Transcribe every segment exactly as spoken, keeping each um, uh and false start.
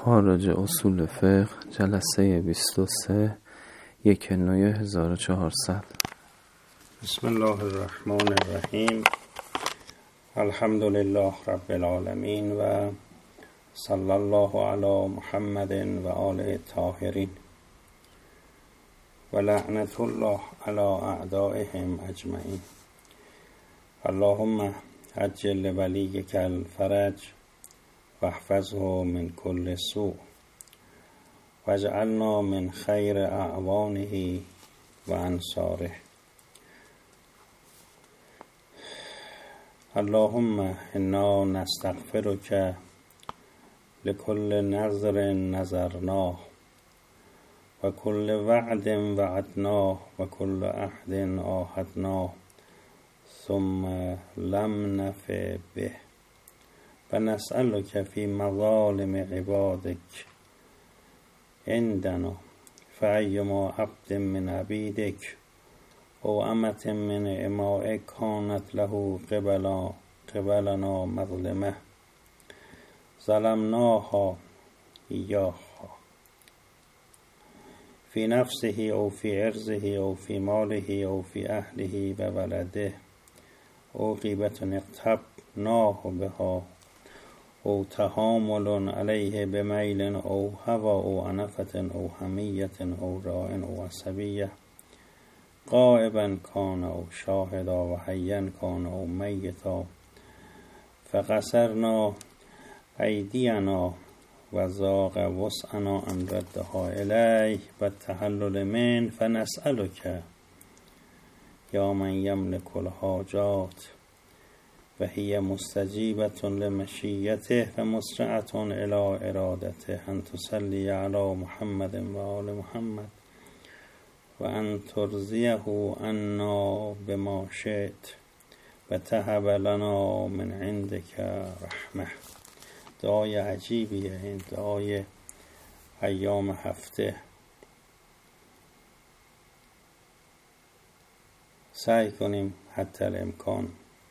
خارج اصول فقه جلسه بیست و سه یک نوی هزار و چهارصد. بسم الله الرحمن الرحیم. الحمد لله رب العالمین و صلی الله علی محمد و آله الطاهرین و لعنت الله علی اعدائهم اجمعین. اللهم عجل لولیک الفرج واحفظه من كل سوء واجعلنا من خیر اعوانه و انصاره. اللهم انا نستغفرك لكل نظر نظرناه و كل وعد وعدناه و كل عهد عاهدناه ثم لم نف به و نسألك في مظالم عبادك عندنا فأيما عبد من عبيدك او امة من امائك كانت له قبلا قبلنا مظلمة ظلمناها إياها في نفسه او في عرضه او في ماله او في أهله و ولده او غيبة اغتبناه بها او تحامل علیه بمیل او هوا او عنفة او حمیة او راء او عصبیة غائبا کان او شاهدا و حیا کان او میتا فقصرنا ایدینا و ضاق وسعنا ان ردها الیه و التحلل من فنسألک یا من یملک الحاجات و هی مستجیبة لمشیته و مسرعة الى ارادته ان تصلی علی محمد و آل محمد و ان ترضیه عنا بما شئت و تهب لنا من عندك رحمه. دعای عجیبیه این، دعای ایام هفته. سعی کنیم حتی الامکان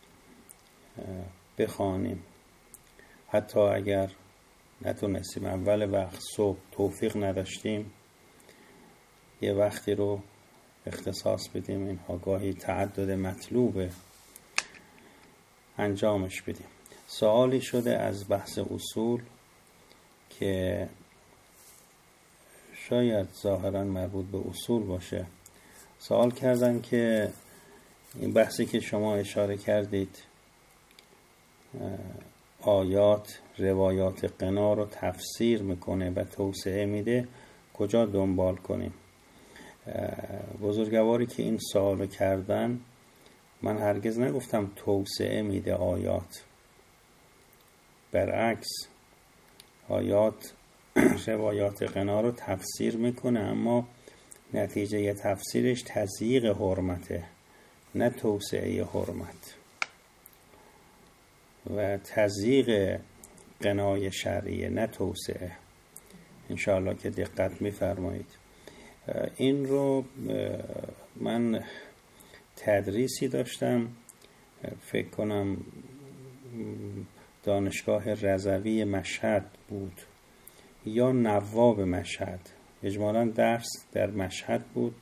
بخوانیم، حتی اگر نتونستیم اول وقت صبح توفیق نداشتیم یه وقتی رو اختصاص بدیم، اینها گاهی تعدد مطلوبه، انجامش بدیم. سوالی شده از بحث اصول که شاید ظاهرا مربوط به اصول باشه. سوال کردن که این بحثی که شما اشاره کردید آیات روایات غنا رو تفسیر میکنه و توسعه میده، کجا دنبال کنیم؟ بزرگواری که این سوالو کردن، من هرگز نگفتم توسعه میده آیات، برعکس آیات روایات غنا رو تفسیر میکنه، اما نتیجه تفسیرش تضییق حرمته، نه توسعه حرمت و تضییق غنای شرعیه، نه توسعه. انشاءالله که دقت میفرمایید. این رو من تدریسی داشتم، فکر کنم دانشگاه رضوی مشهد بود یا نواب مشهد، اجمالاً درس در مشهد بود.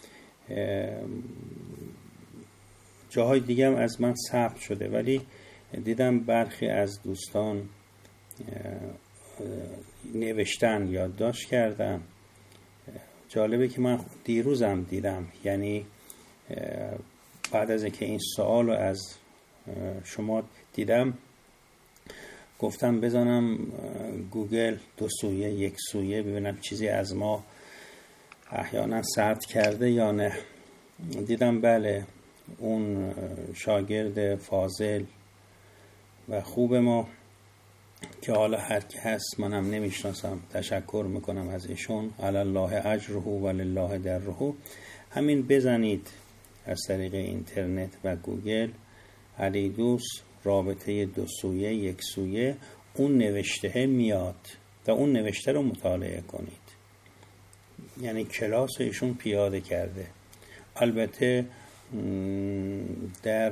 جاهای دیگه هم از من ثبت شده، ولی دیدم برخی از دوستان نوشتن، یادداشت کردن. جالبه که من دیروزم دیدم، یعنی بعد از اینکه این سوال رو از شما دیدم گفتم بزنم گوگل دو سویه یک سویه ببینم چیزی از ما احیانا ثبت کرده یا نه. دیدم بله، اون شاگرد فاضل و خوب ما که حالا هر کی هست منم نمیشناسم، تشکر میکنم از ایشون، علی الله اجره و لله دره. همین بزنید از طریق اینترنت و گوگل علی دوست رابطه دو سویه یک سویه، اون نوشته میاد و اون نوشته رو مطالعه کنید. یعنی کلاس ایشون پیاده کرده. البته در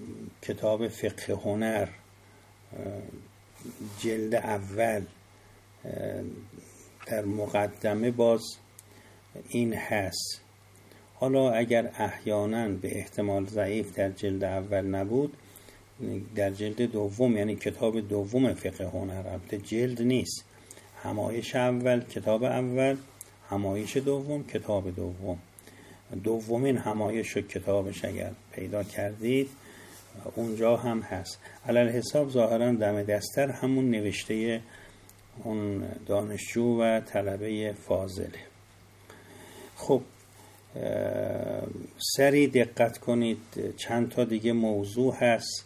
کتاب فقه هنر جلد اول در مقدمه باز این هست. حالا اگر احیانا به احتمال ضعیف در جلد اول نبود، در جلد دوم، یعنی کتاب دوم فقه هنر، البته جلد نیست، همایش اول کتاب اول، همایش دوم کتاب دوم، دومین همایش و کتابش اگر پیدا کردید اونجا هم هست. علل حساب ظاهرا دم دستر همون نوشته اون دانشجو و طلبه فاضله. خب سری دقت کنید، چند تا دیگه موضوع هست،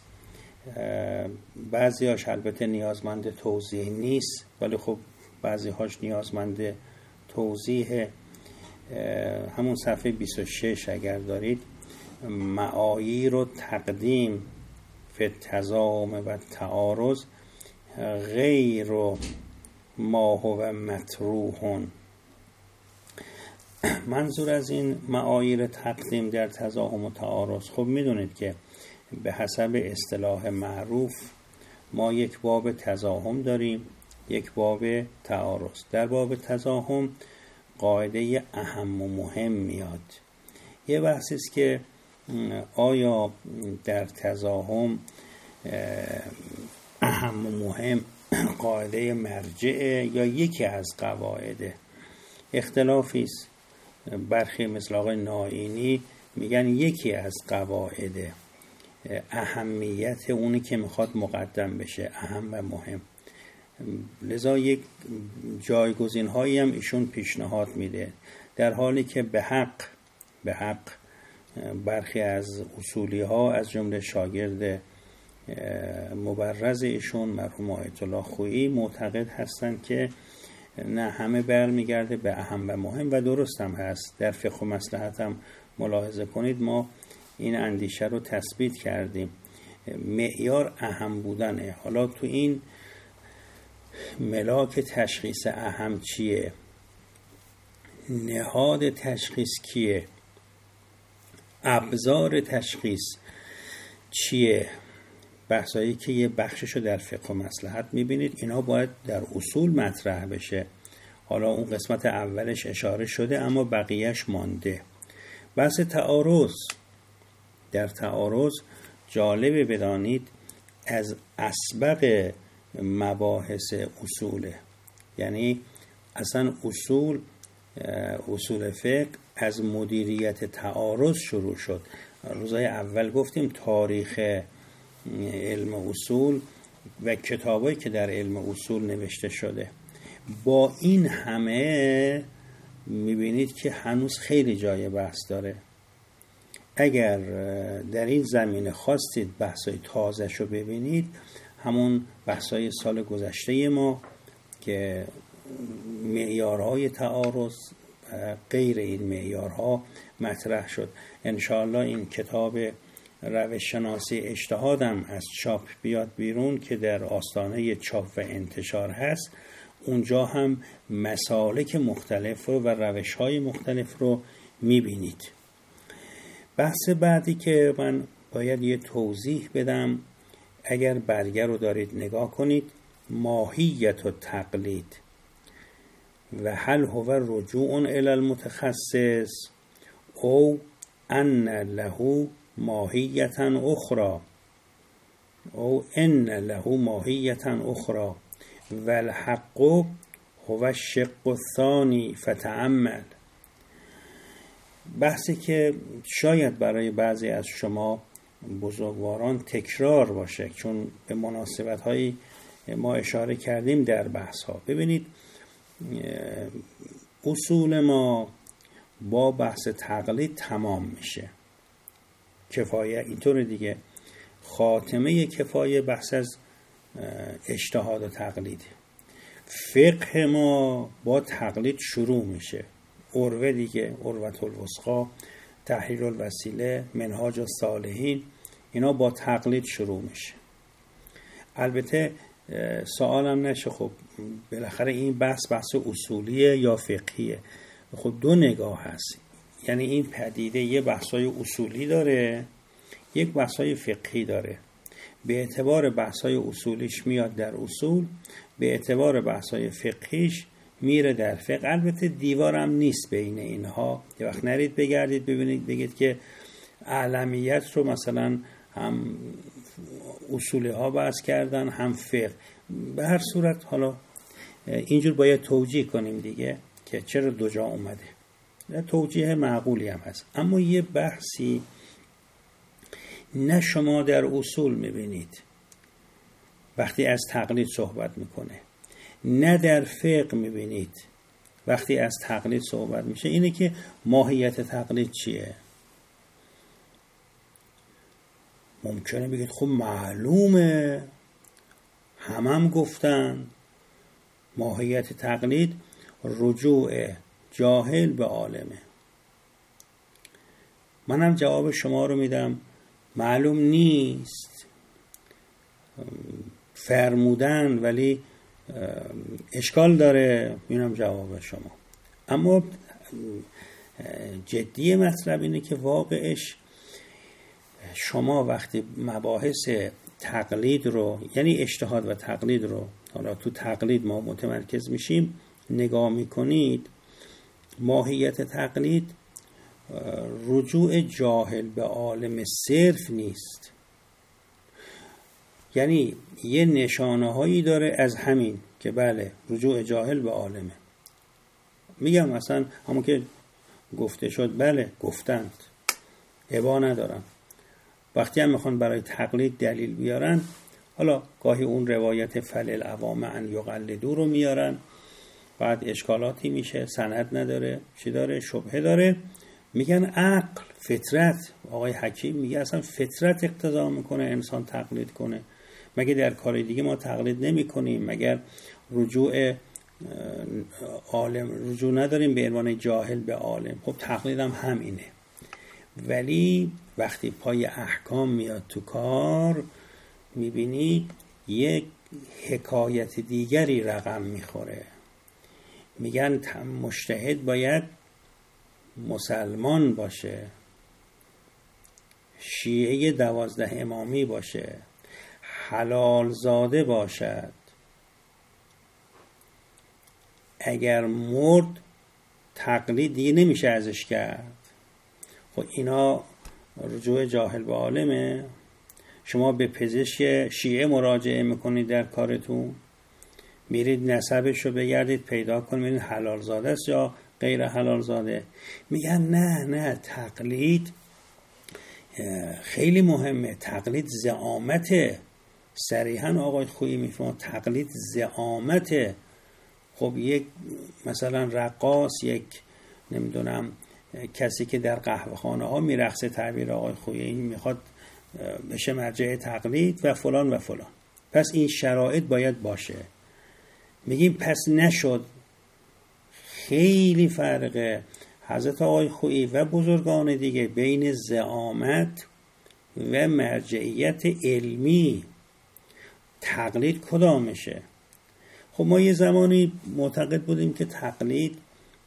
بعضی هاش البته نیازمند توضیح نیست، ولی خب بعضی هاش نیازمند توضیح. همون صفحه بیست و شش اگر دارید، معاییر و تقدیم فی التضامن و تعارض غیر ما هو مطروح. منظور از این معاییر تقدیم در تضامن و تعارض، خب میدونید که به حسب اصطلاح معروف ما یک باب تضامن داریم، یک باب تعارض. در باب تضامن قاعده اهم و مهم میاد. یه بحثی است که آیا در تضامن اهم و مهم قاعده مرجع یا یکی از قواعده؟ اختلافی است. برخی مثل آقای نائینی میگن یکی از قواعده، اهمیت اونی که میخواد مقدم بشه، اهم و مهم. لذا یک جایگزین هایی هم ایشون پیشنهاد میده، در حالی که به حق به حق برخی از اصولی ها از جمله شاگرد مبرز ایشون مرحوم آیت الله خویی معتقد هستند که نه، همه برمیگرده به اهم و مهم، و درست هم هست. در فقه و مصلحت هم ملاحظه کنید ما این اندیشه رو تثبیت کردیم، معیار اهم بودنه. حالا تو این ملاک تشخیص اهم چیه؟ نهاد تشخیص کیه؟ ابزار تشخیص چیه؟ بحثایی که یه بخششو در فقه و مصلحت میبینید، اینا باید در اصول مطرح بشه. حالا اون قسمت اولش اشاره شده اما بقیهش مانده. بحث تعارض، در تعارض جالبه بدانید از اسبق مباحث اصوله، یعنی اصلا اصول اصول فقه از مدیریت تعارض شروع شد. روزای اول گفتیم تاریخ علم اصول و کتابایی که در علم اصول نوشته شده. با این همه میبینید که هنوز خیلی جای بحث داره. اگر در این زمینه خواستید بحثای تازه شو ببینید، همون بحثای سال گذشته ما که معیارهای تعارض غیر این معیارها مطرح شد. انشاءالله این کتاب روش شناسی اجتهادم از چاپ بیاد بیرون که در آستانه چاپ و انتشار هست، اونجا هم مسالک مختلف رو و روش‌های مختلف رو می‌بینید. بحث بعدی که من باید یه توضیح بدم، اگر برگه رو دارید نگاه کنید، ماهیت و تقلید و هل هو رجوع الی المتخصص او ان له ماهیت اخرى او ان له ماهیت اخرى و الحق هو الشق الثانی فتأمل. بحثی که شاید برای بعضی از شما بزرگواران تکرار باشه، چون به مناسبت هایی ما اشاره کردیم در بحث ها. ببینید اصول ما با بحث تقلید تمام میشه. کفایه اینطور دیگه، خاتمه کفایه بحث از اجتهاد و تقلید. فقه ما با تقلید شروع میشه. عروه دیگه، عروة الوثقی، تحریر الوسیله، منهاج الصالحین، اینا با تقلید شروع میشه. البته سوالم نشه خب بالاخره این بحث بحث اصولیه یا فقهیه؟ خب دو نگاه هست، یعنی این پدیده یه بحثای اصولی داره، یک بحثای فقهی داره. به اعتبار بحث‌های اصولیش میاد در اصول، به اعتبار بحث‌های فقهیش میره در فقه. البته دیوارم نیست بین اینها. یه وقت نرید بگردید ببینید بگید که اعلمیت رو مثلا هم اصولی ها بحث کردن هم فقه. به هر صورت حالا اینجور باید توجیه کنیم دیگه که چرا دو جا اومده. توجیه معقولی هم هست. اما یه بحثی نه شما در اصول میبینید وقتی از تقلید صحبت میکنه، نه در فقه میبینید وقتی از تقلید صحبت میشه، اینه که ماهیت تقلید چیه؟ ممکنه بگید خب معلومه، همم هم گفتن ماهیت تقلید رجوع جاهل به عالمه. منم جواب شما رو میدم معلوم نیست فرمودن ولی اشکال داره، اینم جواب شما. اما جدی مطلب اینه که واقعش شما وقتی مباحث تقلید رو، یعنی اجتهاد و تقلید رو، حالا تو تقلید ما متمرکز میشیم، نگاه میکنید، ماهیت تقلید رجوع جاهل به عالم صرف نیست. یعنی یه نشانه هایی داره از همین که بله رجوع جاهل به عالمه. میگم مثلا همون که گفته شد، بله گفتند، ابا ندارن. وقتی هم میخوان برای تقلید دلیل بیارن، حالا گاهی اون روایت فلل عوام ان یقلدو رو میارن، بعد اشکالاتی میشه، سند نداره، چی داره، شبهه داره، میگن عقل، فطرت. آقای حکیم میگه اصلا فطرت اقتضا میکنه انسان تقلید کنه. مگه در کار دیگه ما تقلید نمی کنیم؟ مگر رجوع عالم رجوع نداریم به عنوان جاهل به عالم؟ خب تقلید هم همینه. ولی وقتی پای احکام میاد تو کار، میبینی یک حکایت دیگری رقم میخوره. میگن مجتهد باید مسلمان باشه، شیعه دوازده امامی باشه، حلال زاده باشد، اگر مرد تقلید دیگه نمیشه ازش کرد. خب اینا رجوع جاهل به عالمه. شما به پزشک شیعه مراجعه میکنید در کارتون، میرید نسبش رو بگردید پیدا کنید میرید حلال زاده است یا غیر حلال زاده. میگن نه نه تقلید خیلی مهمه، تقلید زعامته. صریحا آقای خویی میفهمه تقلید زعامته. خب یک مثلا رقاص، یک نمیدونم کسی که در قهوه خانه ها میرقصه، تعبیر آقای خویی میخواد بشه مرجع تقلید و فلان و فلان. پس این شرایط باید باشه. میگیم پس نشد. خیلی فرقه حضرت آقای خویی و بزرگان دیگه بین زعامت و مرجعیت علمی. تقلید کدامشه؟ خب ما یه زمانی معتقد بودیم که تقلید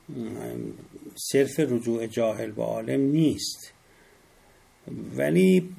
صرف رجوع جاهل به عالم نیست، ولی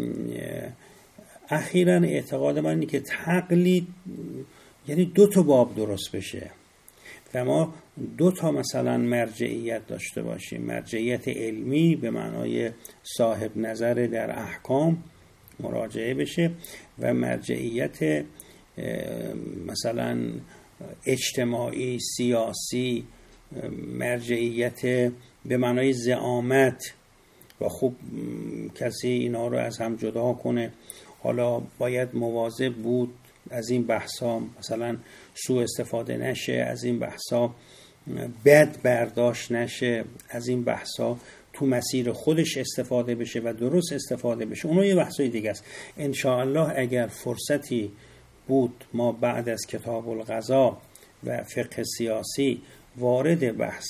اخیراً اعتقاد من اینه که تقلید یعنی دو تا باب درست بشه و ما دو تا مثلا مرجعیت داشته باشیم. مرجعیت علمی به معنای صاحب نظر در احکام مراجعه بشه و مرجعیت مثلا اجتماعی، سیاسی، مرجعیت به معنای زعامت. و خوب کسی اینا رو از هم جدا کنه. حالا باید مواظب بود از این بحثا مثلا سوء استفاده نشه، از این بحثا بد برداشت نشه، از این بحثا تو مسیر خودش استفاده بشه و درست استفاده بشه. اونو یه بحثای دیگه است. انشاءالله اگر فرصتی بود ما بعد از کتاب القضا و فقه سیاسی وارد بحث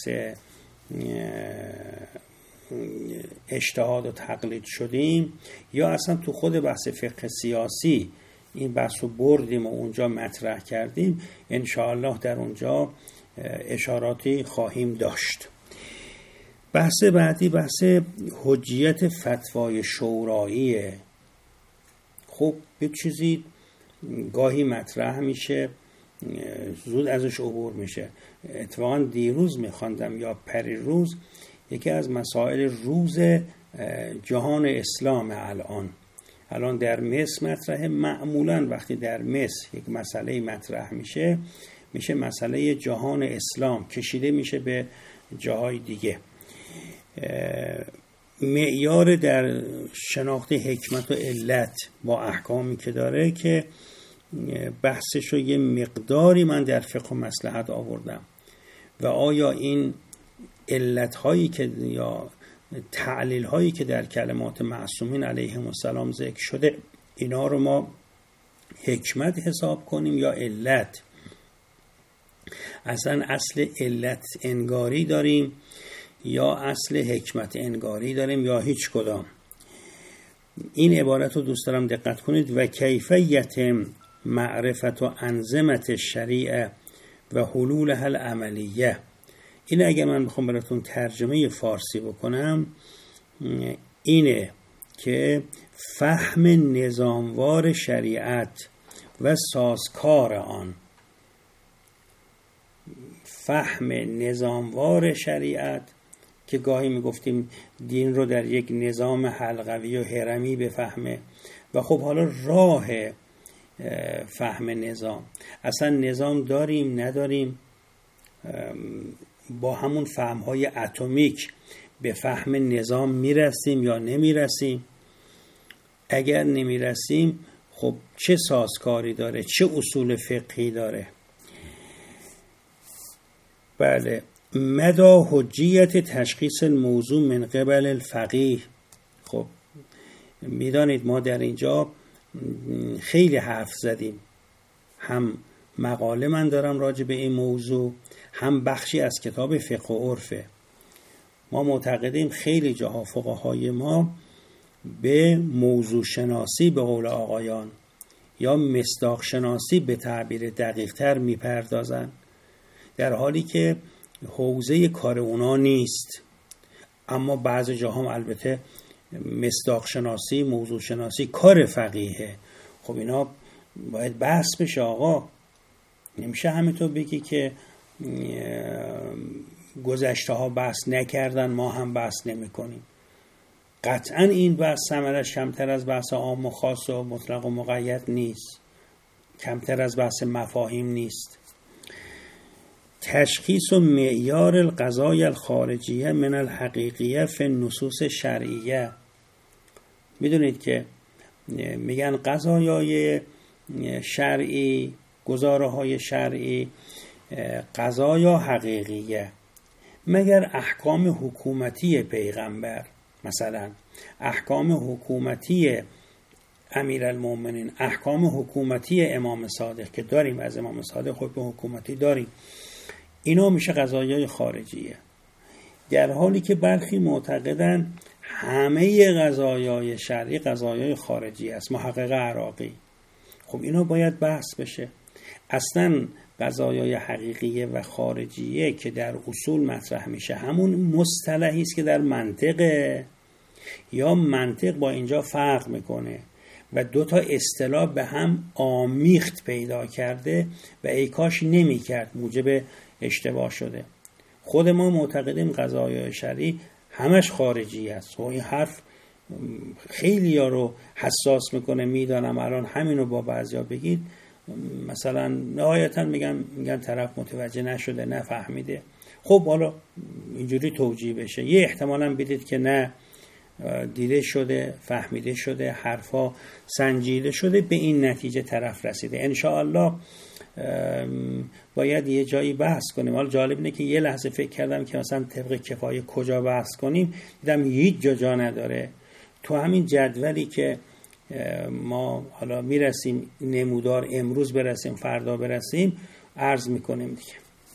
اجتهاد و تقلید شدیم، یا اصلا تو خود بحث فقه سیاسی این بحث رو بردیم و اونجا مطرح کردیم، انشاءالله در اونجا اشاراتی خواهیم داشت. بحث بعدی بحث حجیت فتوای شوراییه. خب به چیزی گاهی مطرح میشه، زود ازش عبور میشه. اتفاقا دیروز میخواندم یا پریروز یکی از مسائل روز جهان اسلام الان الان در مصر مطرحه. معمولا وقتی در مصر یک مسئله مطرح میشه میشه مسئله جهان اسلام، کشیده میشه به جاهای دیگه. معیار در شناخت حکمت و علت با احکامی که داره که بحثش رو یه مقداری من در فقه و مصلحت آوردم و آیا این علت هایی که یا تعلیل هایی که در کلمات معصومین علیهم السلام ذکر شده اینا رو ما حکمت حساب کنیم یا علت؟ اصلا اصل علت انگاری داریم یا اصل حکمت انگاری داریم یا هیچ کدام؟ این عبارت رو دوست دارم دقت کنید. و کیفیت معرفت و انظمت شریعه و حلولها العملیه. این اگر من بخوام براتون ترجمه فارسی بکنم اینه که فهم نظاموار شریعت و سازکار آن. فهم نظاموار شریعت که گاهی میگفتیم دین رو در یک نظام حلقوی و هرمی بفهمه و خب حالا راه فهم نظام، اصلا نظام داریم نداریم، با همون فهم‌های اتمیک به فهم نظام میرسیم یا نمیرسیم؟ اگر نمیرسیم خب چه سازکاری داره، چه اصول فقهی داره؟ بله، مدى حجیت تشخیص الموضوع من قبل الفقیه. خب میدانید ما در اینجا خیلی حرف زدیم، هم مقاله من دارم راجع به این موضوع، هم بخشی از کتاب فقه و عرفه. ما معتقدیم خیلی جاها فقهای ما به موضوع شناسی به قول آقایان یا مصداق شناسی به تعبیر دقیق تر میپردازن، در حالی که حوزه کار اونا نیست. اما بعضی جاها هم البته مصداق شناسی، موضوع شناسی کار فقیهه. خب اینا باید بحث بشه آقا. نمیشه همینطور بگی که گذشته ها بحث نکردن ما هم بحث نمی کنیم. قطعا این بحث ثمرش کمتر از بحث عام و خاص و مطلق و مقید نیست، کمتر از بحث مفاهیم نیست. تشخیص و معیار القضایا الخارجیه من الحقیقیه فی النصوص شرعیه. میدونید که میگن قضایای شرعی، گزاره های شرعی، قضایا حقیقیه مگر احکام حکومتی پیغمبر، مثلا احکام حکومتی امیرالمومنین، احکام حکومتی امام صادق که داریم، از امام صادق حکم حکومتی داریم، اینا میشه قضایای خارجیه. در حالی که برخی معتقدن همه قضایای شرعی قضایای خارجی است. محقق عراقی. خب اینا باید بحث بشه. اصلا قضایای حقیقیه و خارجیه که در اصول مطرح میشه همون مصطلحی است که در منطقه، یا منطق با اینجا فرق میکنه و دو تا اصطلاح به هم آمیخت پیدا کرده و ای کاش نمیکرد، موجب اشتباه شده. خود ما معتقدیم قضایای شرعی همش خارجی است و این حرف خیلی ها رو حساس میکنه. میدانم الان همینو با بعضیا بگید مثلا نهایتا میگن میگن طرف متوجه نشده، نفهمیده. خب حالا اینجوری توجیه بشه. یه احتمالاً بدید که نه، دیده شده، فهمیده شده، حرفا سنجیده شده، به این نتیجه طرف رسیده. انشاءالله باید یه جایی بحث کنیم. حالا جالب اینه که یه لحظه فکر کردم که مثلا طبق کفایه کجا بحث کنیم، دیدم هیچ جا جا نداره. تو همین جدولی که ما حالا میرسیم نمودار، امروز برسیم فردا برسیم، عرض میکنیم دیگه.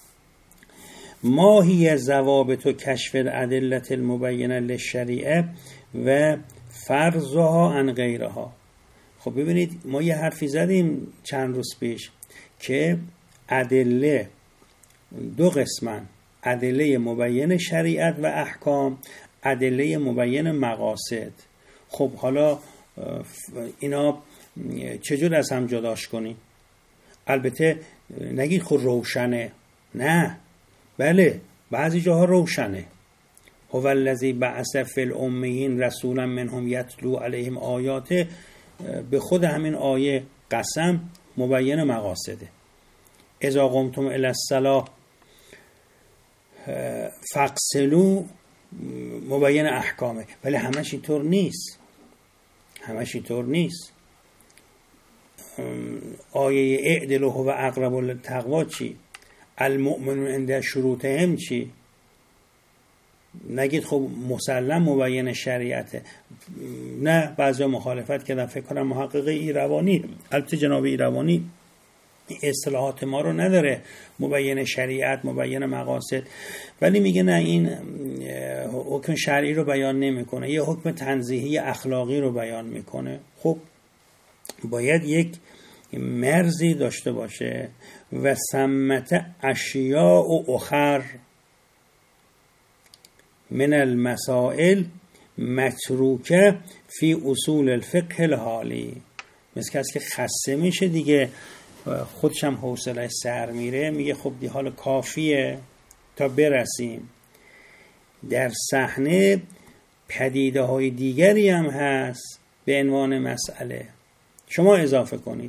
ما هی ضوابط و کشف الادله المبینه للشریعه و فرضها عن غیرها. خب ببینید ما یه حرفی زدیم چند روز پیش که ادله دو قسمن، ادله مبین شریعت و احکام، ادله مبین مقاصد. خب حالا اینا چجور از هم جداش کنی؟ البته نگید خود روشنه، نه، بله بعضی جاها روشنه. هو الذی بعث فی الامیین رسولا منهم یتلو علیهم آیاته، به خود همین آیه قسم مبین مقاصده. اذا قمتم الی الصلاة فاغسلوا مبین احکامه. ولی همش اینطور نیست، همش اینطور نیست. آیه اعدلوا هو اقرب للتقوا چی؟ المؤمنون عند شروطهم چی؟ نگید خب مسلم مبین شریعته. نه، بعضی مخالفت کردن، فکر کنم محقق ایروانی، البته جناب ایروانی اصطلاحات ما رو نداره، مبین شریعت، مبین مقاصد، ولی میگه نه، این حکم شرعی رو بیان نمیکنه، یه حکم تنزیهی اخلاقی رو بیان میکنه. خب باید یک مرزی داشته باشه. و ثمت اشیاء و اخر من المسائل متروکه فی اصول الفقه الحالی. مثل کسی که خسته میشه دیگه، خودش هم حوصله سر میره، میگه خب دی حال کافیه تا برسیم. در صحنه پدیده های دیگری هم هست به عنوان مسئله، شما اضافه کنید.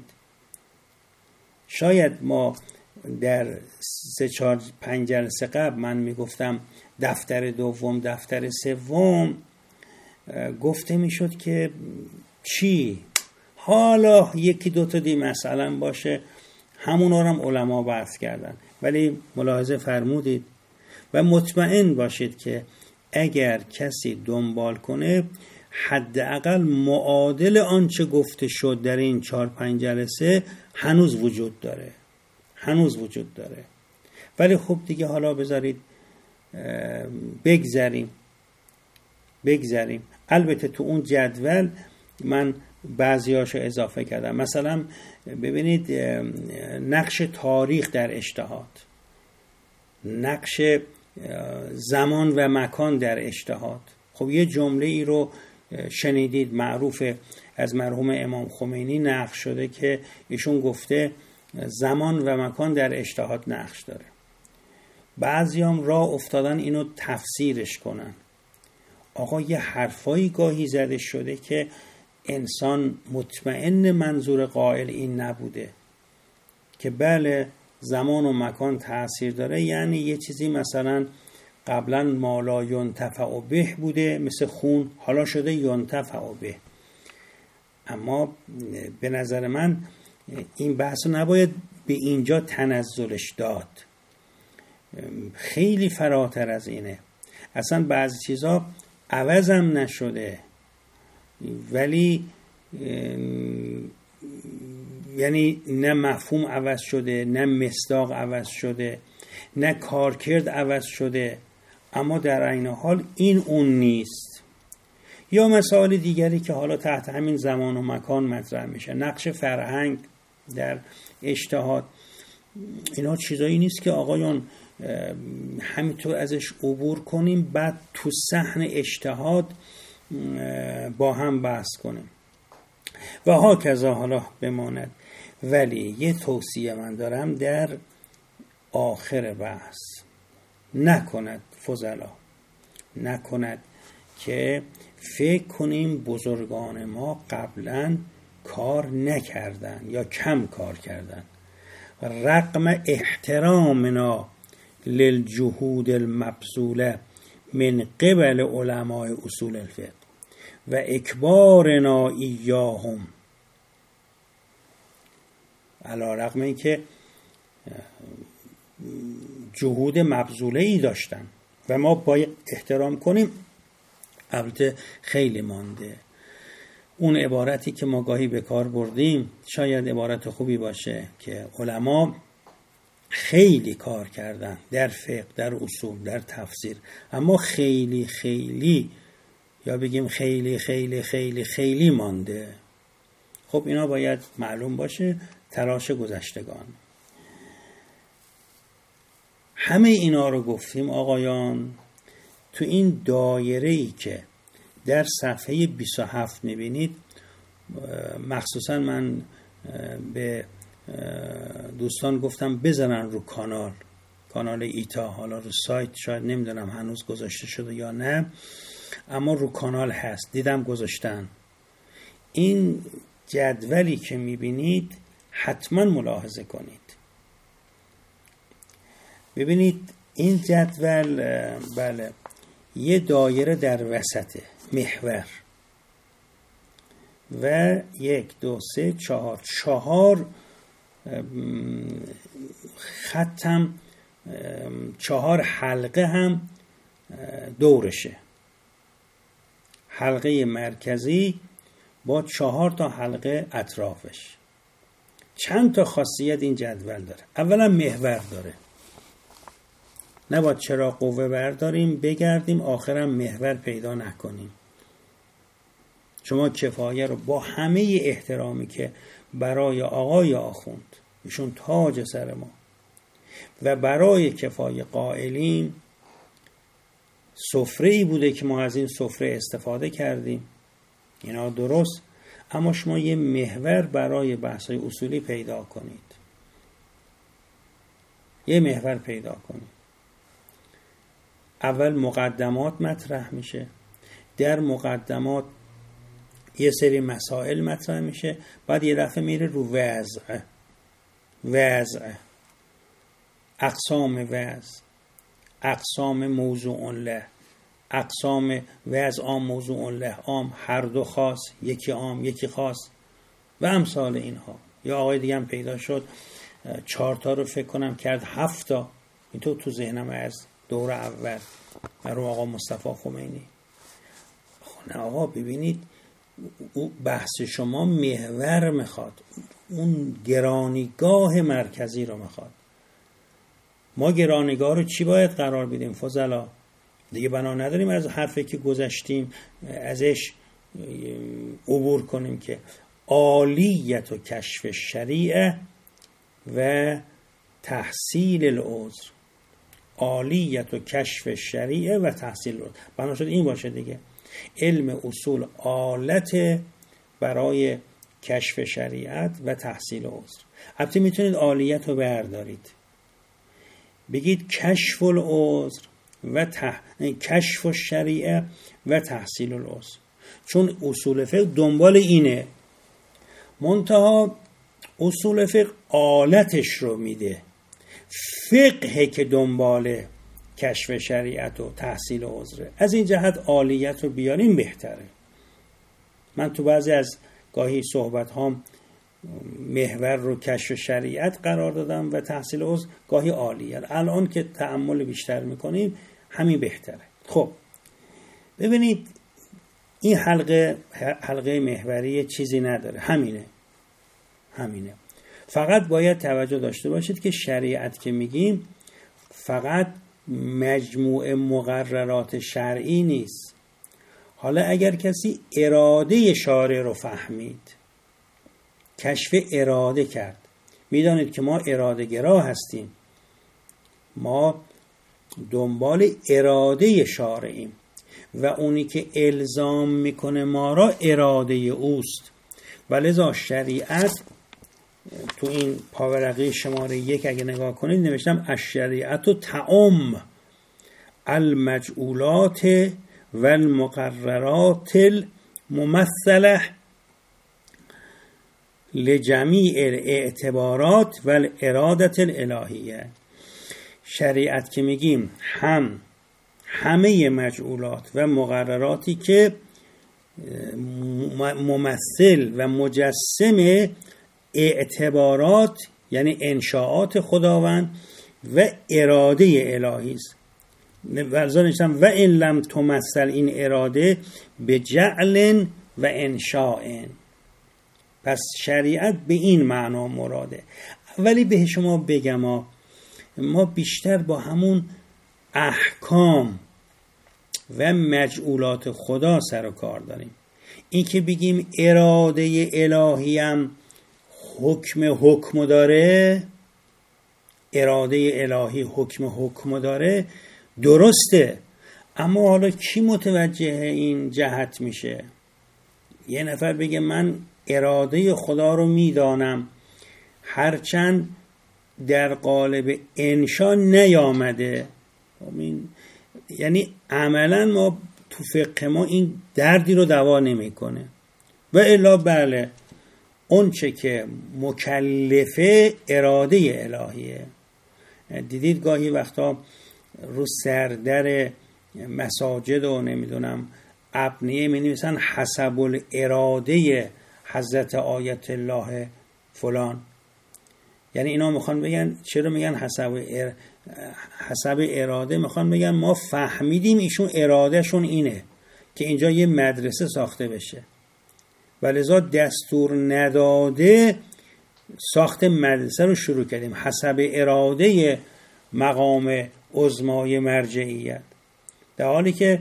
شاید ما در سه چهار پنج جلسه قبل من میگفتم دفتر دوم، دفتر سوم، گفته میشد که چی؟ حالا یکی دوتا دی مثلا باشه، همونا رو هم علما بحث کردن. ولی ملاحظه فرمودید و مطمئن باشید که اگر کسی دنبال کنه حداقل معادل آنچه گفته شد در این چهار پنج جلسه هنوز وجود داره، هنوز وجود داره. ولی خب دیگه حالا بذارید بگذریم بگذریم البته تو اون جدول من بعضیاشو اضافه کردم. مثلا ببینید نقش تاریخ در اجتهاد، نقش زمان و مکان در اجتهاد. خب یه جمله ای رو شنیدید معروف از مرحوم امام خمینی نقل شده که ایشون گفته زمان و مکان در اجتهاد نقش داره. بعضیام راه افتادن اینو تفسیرش کنن. آقا یه حرفایی گاهی زده شده که انسان مطمئن منظور قائل این نبوده که بله زمان و مکان تأثیر داره. یعنی یه چیزی مثلا قبلا ما لا ینتفع به بوده مثل خون، حالا شده ینتفع به. اما به نظر من این بحث نباید به اینجا تنزلش داد، خیلی فراتر از اینه. اصلا بعضی چیزا عوضم نشده ولی یعنی نه مفهوم عوض شده، نه مصداق عوض شده، نه کارکرد عوض شده، اما در عین حال این اون نیست. یا مسائل دیگری که حالا تحت همین زمان و مکان مطرح میشه، نقش فرهنگ در اجتهاد، اینا چیزایی نیست که آقایان همینطور ازش عبور کنیم بعد تو صحن اجتهاد با هم بحث کنیم و ها کذا حالا بماند. ولی یه توصیه من دارم در آخر بحث، نکند فضلا، نکند که فکر کنیم بزرگان ما قبلا کار نکردن یا کم کار کردن. رغم احترامنا للجهود المبذوله من قبل علماء اصول الفقه و اکبارنا ایاهم، علی رغم این که جهود مبذوله ای داشتن و ما باید احترام کنیم. البته خیلی مانده. اون عبارتی که ما گاهی به کار بردیم شاید عبارت خوبی باشه که علما خیلی کار کردن در فقه، در اصول، در تفسیر، اما خیلی خیلی یا بگیم خیلی خیلی خیلی خیلی مانده. خب اینا باید معلوم باشه، تلاش گذشتگان. همه اینا رو گفتیم آقایان. تو این دایره‌ای که در صفحه بیست و هفت میبینید مخصوصا من به دوستان گفتم بزنن رو کانال کانال ایتا، حالا رو سایت شاید نمیدونم هنوز گذاشته شده یا نه، اما رو کانال هست، دیدم گذاشتن. این جدولی که میبینید حتما ملاحظه کنید. ببینید این جدول بله یه دایره در وسطه، محور، و یک دو سه چهار چهار خطم چهار حلقه هم دورشه، حلقه مرکزی با چهار تا حلقه اطرافش. چند تا خاصیت این جدول داره. اولا محور داره، نباید چراغ قوه برداریم بگردیم آخرم محور پیدا نکنیم. شما کفایه رو با همه احترامی که برای آقای آخوند، ایشون تاج سر ما، و برای کفایه قائلین، سفره‌ای بوده که ما از این سفره استفاده کردیم، اینا درست، اما شما یه محور برای بحث‌های اصولی پیدا کنید. یه محور پیدا کنید. اول مقدمات مطرح میشه، در مقدمات یه سری مسائل مطرح میشه، بعد یه دفعه میره رو وضع وضع اقسام وضع، اقسام موضوع له، اقسام وضع عام موضوع له عام، هر دو خاص، یکی عام یکی خاص و امثال اینها. یا آقای دیگه هم پیدا شد چهار تا رو فکر کنم کرد هفت تا، اینطور تو ذهنم از دور اول رو آقا مصطفی خمینی. نه آقا ببینید بحث شما محور میخواد، اون گرانیگاه مرکزی رو میخواد. ما گرانیگاه رو چی باید قرار بدیم فضلا؟ دیگه بنا نداریم از حرفی که گذشتیم ازش عبور کنیم که عالیت و کشف شریعه و تحصیل العذر، عالیت و کشف شریعه و تحصیل العذر. بنا شد این باشه دیگه، علم اصول آلت برای کشف شریعت و تحصیل عذر. البته میتونید عالیت رو بردارید بگید کشف العذر و تح... کشف الشریعه و تحصیل العذر، چون اصول فقه دنبال اینه، منتها اصول فقه آلتش رو میده، فقه که دنبال کشف شریعت و تحصیل عذره. از این جهت عالیت رو بیاریم بهتره. من تو بعضی از گاهی صحبت هام محور رو کشف شریعت قرار دادم و تحصیل عذر، گاهی عالیت. الان که تأمل بیشتر میکنیم همین بهتره. خب ببینید این حلقه حلقه محوری چیزی نداره، همینه همینه فقط باید توجه داشته باشید که شریعت که میگیم فقط مجموعه مقررات شرعی نیست. حالا اگر کسی اراده شارع رو فهمید، کشف اراده کرد، میدانید که ما اراده گرا هستیم، ما دنبال اراده شارعیم و اونی که الزام میکنه ما را اراده اوست. ولذا شریعت تو این پاورقی شماره یک اگه نگاه کنید نوشتم الشریعت و تعم المجعولات و المقررات الممثله لجمیع الاعتبارات و الارادت الالهیه. شریعت که میگیم هم همه مجعولات و مقرراتی که ممثل و مجسم اعتبارات یعنی انشاءات خداوند و اراده الهی است. و این لم تمثل این اراده به جعل و انشاء. پس شریعت به این معنا مراده. ولی به شما بگم ما, ما بیشتر با همون احکام و مجعولات خدا سر و کار داریم. این که بگیم اراده الهی هم حکم حکم داره، اراده الهی حکم حکم داره، درسته، اما حالا کی متوجه این جهت میشه؟ یه نفر بگه من اراده خدا رو میدانم، هرچند در قالب انشا نیامده. یعنی عملا ما تو فقه ما این دردی رو دوا نمیکنه. و الا بله اون چه که مکلفه اراده الهیه. دیدید گاهی وقتا رو سردر مساجد و نمیدونم ابنیه می نویسن حسب الاراده حضرت آیت الله فلان. یعنی اینا میخوان بگن، چرا میگن حسب ار... حسب اراده؟ میخوان بگن ما فهمیدیم ایشون ارادهشون اینه که اینجا یه مدرسه ساخته بشه و لذا دستور نداده ساخت مدرسه رو شروع کردیم حسب اراده مقام عظمای مرجعیت. در حالی که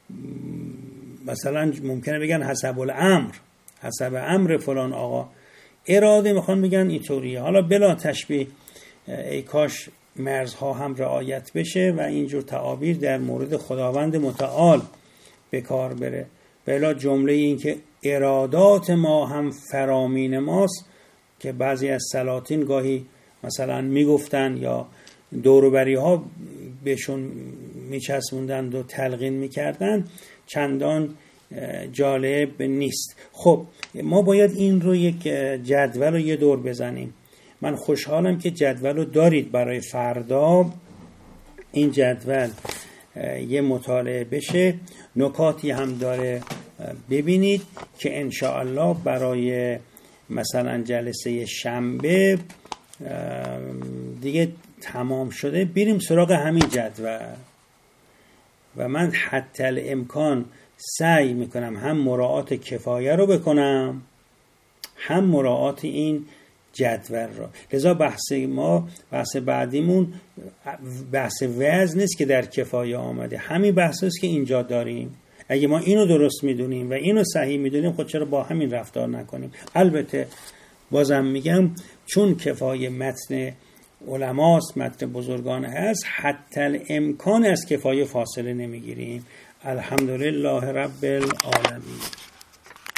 مثلا ممکنه بگن حسب الامر، حسب امر فلان آقا. اراده میخوان بگن اینطوریه. حالا بلا تشبیه ای کاش مرزها هم رعایت بشه و اینجور تعابیر در مورد خداوند متعال به کار بره. بلا جمله این که ارادات ما هم فرامین ماست که بعضی از سلاطین گاهی مثلا میگفتن یا دوروبری ها بهشون میچسبوندند و تلقین میکردن، چندان جالب نیست. خب ما باید این رو یک جدول رو یه دور بزنیم. من خوشحالم که جدول رو دارید برای فردا. این جدول یه مطالعه بشه، نکاتی هم داره ببینید که انشاءالله برای مثلا جلسه شنبه دیگه تمام شده بریم سراغ همین جدول. و من حتی الامکان سعی میکنم هم مراعات کفایه رو بکنم هم مراعات این جدول رو. لذا بحث ما، بحث بعدیمون بحث وزن نیست که در کفایه آمده، همین بحث است که اینجا داریم. اگه ما اینو درست میدونیم و اینو صحیح میدونیم، خود چرا با همین رفتار نکنیم؟ البته بازم میگم چون کفایه متن علماست، متن بزرگان هست، حتی الامکان از کفایه فاصله نمیگیریم. الحمدلله رب العالمین.